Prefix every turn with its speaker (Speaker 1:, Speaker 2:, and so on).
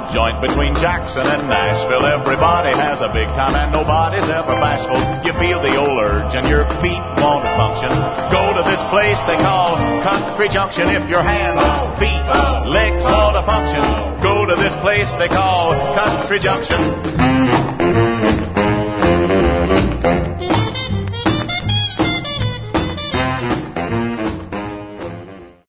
Speaker 1: joint between Jackson and Nashville. Everybody has a big time and nobody's ever bashful. You feel the old urge and your feet want to function. Go to this place they call Country Junction. If your hands, feet, legs want to function, go to this place they call Country Junction.